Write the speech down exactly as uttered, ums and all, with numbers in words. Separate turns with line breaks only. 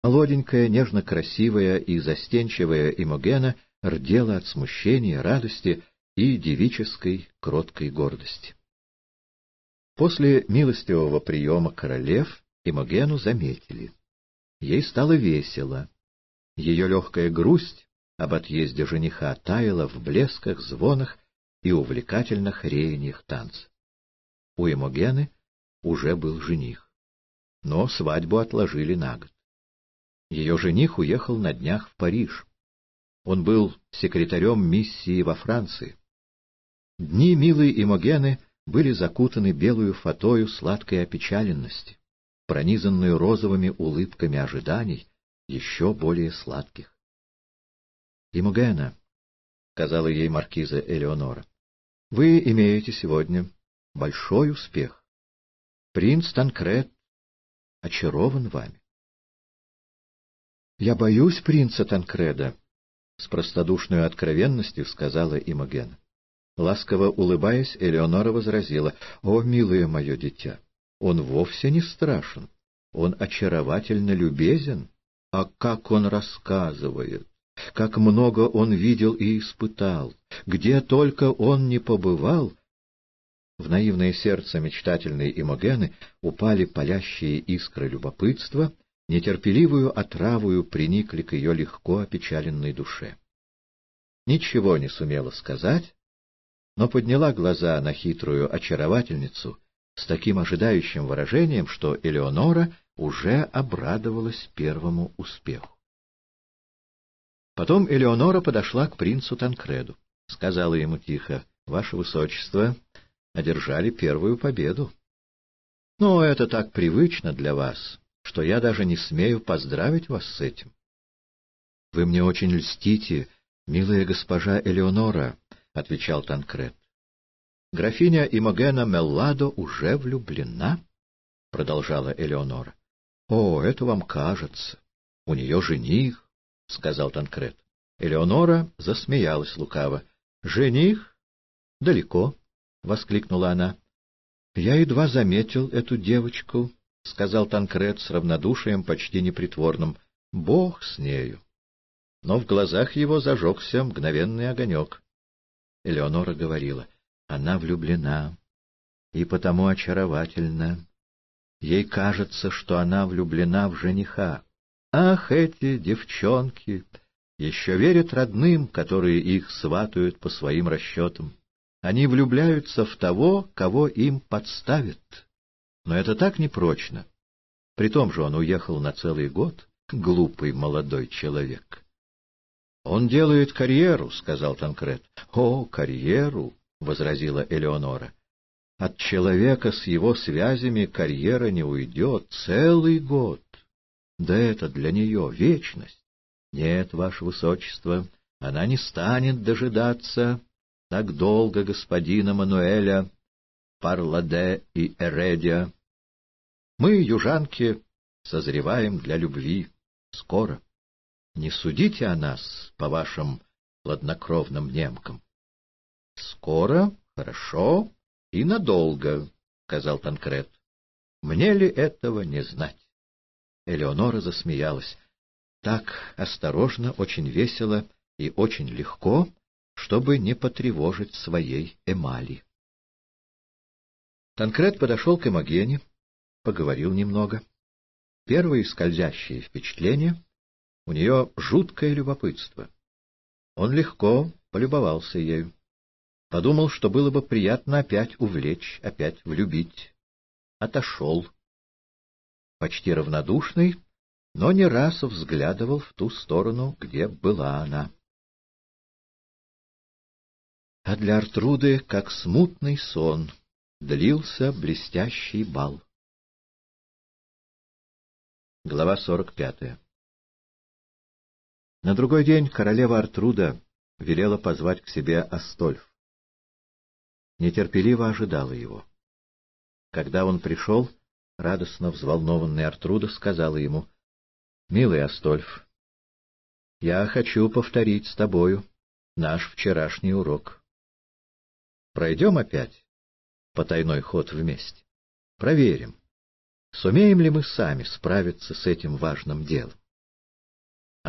Молоденькая, нежно-красивая и застенчивая Имогена рдела от смущения, радости и девической кроткой гордости. После милостивого приема королев Имогену заметили. Ей стало весело. Ее легкая грусть об отъезде жениха таяла в блесках, звонах и увлекательных реяниях танца. У Имогены уже был жених, но свадьбу отложили на год. Ее жених уехал на днях в Париж. Он был секретарем миссии во Франции. Дни милой Имогены были закутаны белую фатою сладкой опечаленности, пронизанную розовыми улыбками ожиданий, еще более сладких. «Имогена», — сказала ей маркиза Элеонора, — «вы имеете сегодня большой успех. Принц Танкред очарован вами». «Я боюсь принца Танкреда», — с простодушной откровенностью сказала Имогена. Ласково улыбаясь, Элеонора возразила: «О, милое мое дитя, он вовсе не страшен, он очаровательно любезен, а как он рассказывает, как много он видел и испытал, где только он не побывал». В наивное сердце мечтательной Имогены упали палящие искры любопытства, нетерпеливую отравою приникли к ее легко опечаленной душе. Ничего не сумела сказать, но подняла глаза на хитрую очаровательницу с таким ожидающим выражением, что Элеонора уже обрадовалась первому успеху. Потом Элеонора подошла к принцу Танкреду, сказала ему тихо: «Ваше высочество одержали первую победу. Но это так привычно для вас, что я даже не смею поздравить вас с этим». «Вы мне очень льстите, милая госпожа Элеонора», — отвечал Танкред. «Графиня Имогена Мелладо уже влюблена», — продолжала Элеонора. «О, это вам кажется. У нее жених», — сказал Танкред. Элеонора засмеялась лукаво. «Жених? Далеко», — воскликнула она. «Я едва заметил эту девочку», — сказал Танкред с равнодушием почти непритворным. «Бог с нею». Но в глазах его зажегся мгновенный огонек. Элеонора говорила: «Она влюблена, и потому очаровательна. Ей кажется, что она влюблена в жениха. Ах, эти девчонки! Еще верят родным, которые их сватают по своим расчетам. Они влюбляются в того, кого им подставят. Но это так непрочно. Притом же он уехал на целый год, глупый молодой человек». «Он делает карьеру», — сказал Танкред. «О, карьеру!» — возразила Элеонора. «От человека с его связями карьера не уйдет целый год. Да это для нее вечность. Нет, ваше высочество, она не станет дожидаться так долго господина Мануэля Парладе и Эредия. Мы, южанки, созреваем для любви скоро. Не судите о нас по вашим хладнокровным немкам». «Скоро, хорошо и надолго», — сказал Танкред. «Мне ли этого не знать?» Элеонора засмеялась. Так осторожно, очень весело и очень легко, чтобы не потревожить своей эмали. Танкред подошел к Имогене, поговорил немного. Первые скользящие впечатления — у нее жуткое любопытство. Он легко полюбовался ею. Подумал, что было бы приятно опять увлечь, опять влюбить. Отошел. Почти равнодушный, но не раз взглядывал в ту сторону, где была она. А для Артруды, как смутный сон, длился блестящий бал. Глава сорок пятая. На другой день королева Артруда велела позвать к себе Астольф. Нетерпеливо ожидала его. Когда он пришел, радостно взволнованный Артруда сказала ему: «Милый Астольф, я хочу повторить с тобою наш вчерашний урок. Пройдем опять потайной ход вместе. Проверим, сумеем ли мы сами справиться с этим важным делом».